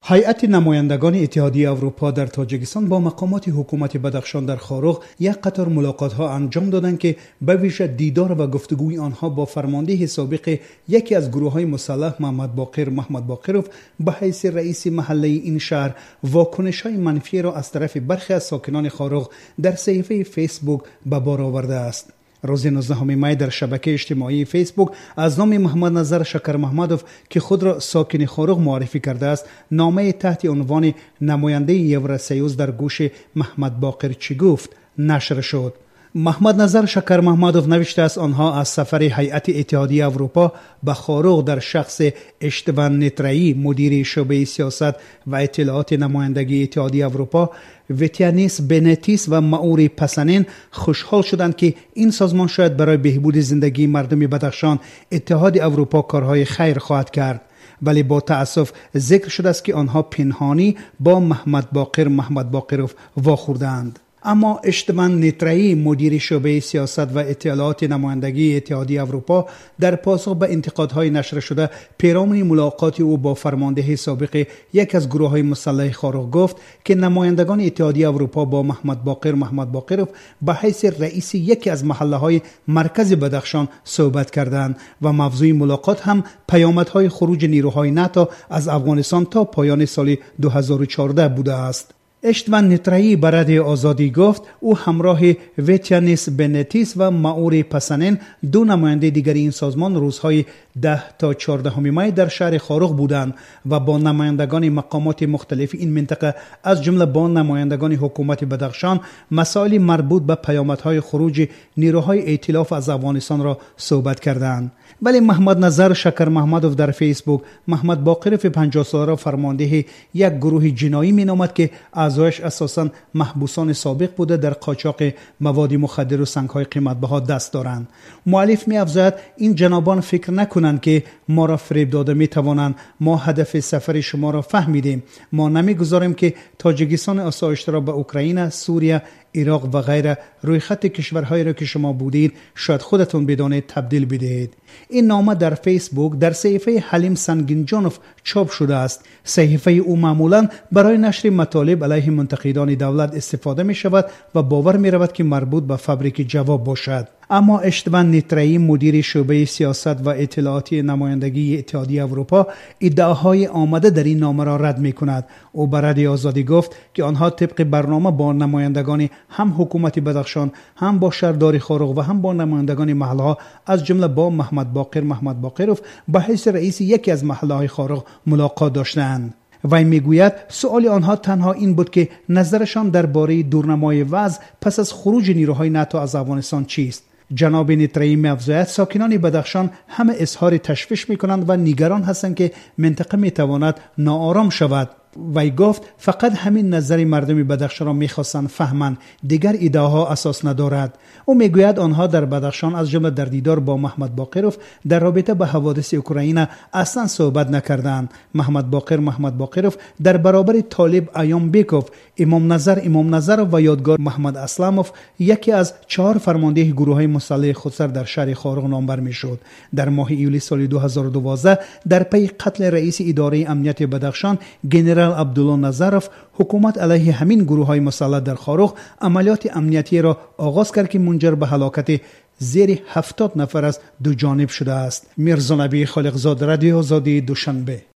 هیئت نمایندگان اتحادیه اروپا در تاجیکستان با مقامات حکومت بدخشان در خاروغ یک قطار ملاقات‌ها انجام دادند که به ویژه دیدار و گفتگوی آنها با فرمانده سابق یکی از گروه‌های مسلح محمد باقروف به حیث رئیس محله این شهر واکنش‌های منفی را از طرف برخی از ساکنان خاروغ در صفحه فیسبوک به بار آورده است. روز 19 می در شبکه اجتماعی فیسبوک از نام محمد نظر شکر محمدوف که خود را ساکن خاروغ معرفی کرده است، نامه تحت عنوان نماینده یوراسیوز در گوش محمد باقر چی گفت نشر شد. محمد نظر شکر محمدوف نوشته است آنها از سفر هیئت اتحادیه اروپا به خاروغ در شخص اشتوان نترایی مدیر شعبه سیاست و اطلاعات نمایندگی اتحادیه اروپا، ویتیانیس بنتیس و ماوری پسنین خوشحال شدند که این سازمان شاید برای بهبود زندگی مردم بدخشان اتحاد اروپا کارهای خیر خواهد کرد. ولی با تأسف ذکر شده است که آنها پنهانی با محمد باقروف واخوردند. اما اشتوان نترایی مدیر شعبه سیاست و اطلاعات نمایندگی اتحادیه اروپا در پاسخ به انتقادهای نشر شده پیرامون ملاقات او با فرمانده سابق یک از گروه‌های مسلح خاروغ گفت که نمایندگان اتحادیه اروپا با محمد باقروف به حیث رئیس یکی از محله‌های مرکز بدخشان صحبت کردند و موضوع ملاقات هم پیامدهای خروج نیروهای ناتو از افغانستان تا پایان سال 2014 بوده است. اشتوان نترایی به رادیو آزادی گفت او همراه ویتیانیس بنتیس و ماوری پسنین دو نماینده دیگر این سازمان روزهای 10 تا 14 می در شهر خاروغ بودند و با نمایندگان مقامات مختلف این منطقه از جمله با نمایندگان حکومت بدخشان مسائل مربوط به پیامدهای خروج نیروهای ائتلاف از افغانستان را صحبت کردند. ولی محمد نظر شکر محمدوف در فیسبوک محمد باقروف 50 ساله را فرمانده یک گروه جنایی مینامد که اعضایش اساساً محبوسان سابق بوده در قاچاق مواد مخدر و سنگ‌های قیمت‌بها دست دارند. مؤلف می‌افزاید این جنابان فکر نکنند که ما را فریب داده می‌توانند. ما هدف سفر شما را فهمیدیم. ما نمی‌گذاریم که تاجیکستان آسایشته را به اوکراین، سوریه، عراق و غیره روی خط کشورهایی را که شما بودید شاید خودتون بدانید تبدیل بدهید. این نامه در فیسبوک در صحیفه حلیم سنگینجانوف چاپ شده است. صحیفه او معمولا برای نشر مطالب علیه منتقدان دولت استفاده می شود و باور می رود که مربوط به فبریک جواب باشد. اما اشتوان نترایی مدیر شعبه سیاست و اطلاعاتی نمایندگی اتحادیه اروپا ادعاهای آمده در این نامه را رد می کند. او به رادیو آزادی گفت که آنها طبق برنامه با نمایندگان هم حکومت بدخشان، هم با شهرداری خاروغ و هم با نمایندگان محله‌ها از جمله با محمد باقروف به حیث رئیس یکی از محله‌های خاروغ ملاقات داشتند. وی میگوید سؤال آنها تنها این بود که نظرشان درباره دورنمای وضع پس از خروج نیروهای ناتو از افغانستان چیست. جناب نترایی می‌افزاید ساکنان بدخشان همه اظهار تشویش می‌کنند و نگران هستند که منطقه می‌تواند ناآرام شود. وی گفت فقط همین نظر مردم بدخشان را می‌خواستند فهمند، دیگر ایده‌ها اساس ندارد. او میگوید آنها در بدخشان از جمله در دیدار با محمد باقروف در رابطه با حوادث اوکراین اصلا صحبت نکردند. محمد باقروف در برابر طالب ایام بیکوف، امام نظر و یادگار محمد اسلاموف یکی از 4 فرمانده گروه‌های مسلح خودسر در شهر خاروغ نامبر میشد. در ماه ایولی سال 2012 در پی قتل رئیس اداره امنیت بدخشان جنرال عبدالله نظروف، حکومت علیه همین گروه‌های مسلح در خاروغ عملیات امنیتی را آغاز کرد که منجر به هلاکت زیر 70 نفر از دو جانب شده است. میرزا نبی خالقزاد، رادیو آزادی، دوشنبه.